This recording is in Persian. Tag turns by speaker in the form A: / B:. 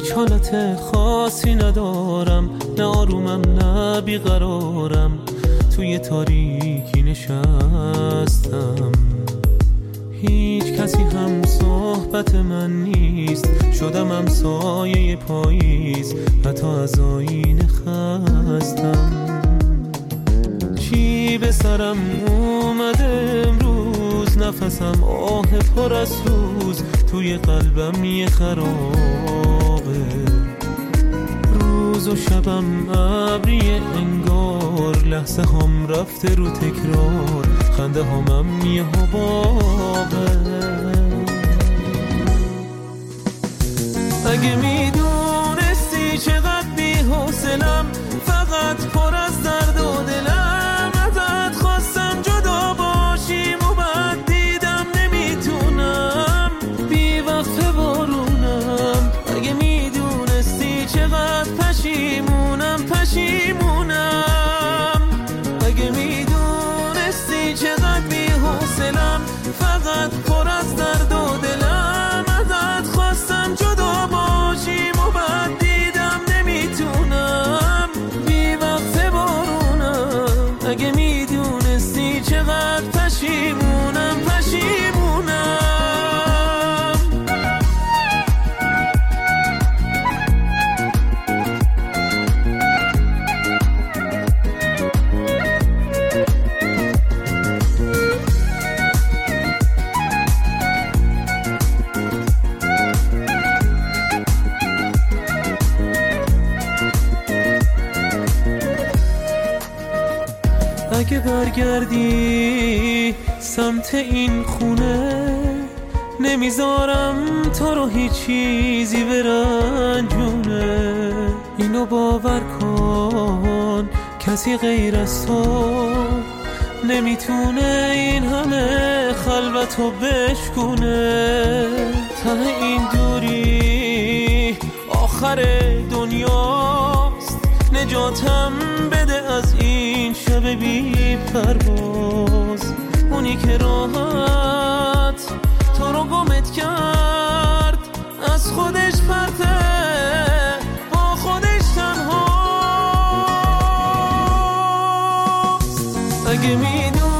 A: هیچ حالت خاصی ندارم، نه آرومم نه بیقرارم، توی تاریکی نشستم. هیچ کسی هم صحبت من نیست، شدم همسایه پاییز، حتی از آینه خستم. چی به سرم اومده امروز، نفسم آه پر از سوز، توی قلبم یه خرابه. روز و شبم ابریه انگار، لحظه هم رفته رو تکرار، خنده همم یه حبابه. اگه میدونستی چقدر بی‌حوصله‌ام، فقط پر از درد و دلم، ازت خواستم جدا باشیم و بعد دیدم نمیتونم، بی وقت بارونم. اگه میدونستی چقدر پشیمونم، اگه میدونستی چقدر بی‌حوصله‌ام، فقط پر از درد و دلم، ازت خواستم جدا باشیم و بعد دیدم نمیتونم، بی وقت بارونم. اگه میدونستی چقدر پشیمونم. اگه برگردی سمت این خونه، نمیذارم تو رو هیچ چیزی برنجونه. اینو باور کن کسی غیر از تو نمیتونه این همه خلوتو بشکونه. ته این دوری آخر دنیاست، نجاتم بده از این شب بی پرواز. اونی که راحت تو رو گمت کرد، از خودش پرته با خودش تنهاست. اگه میدونی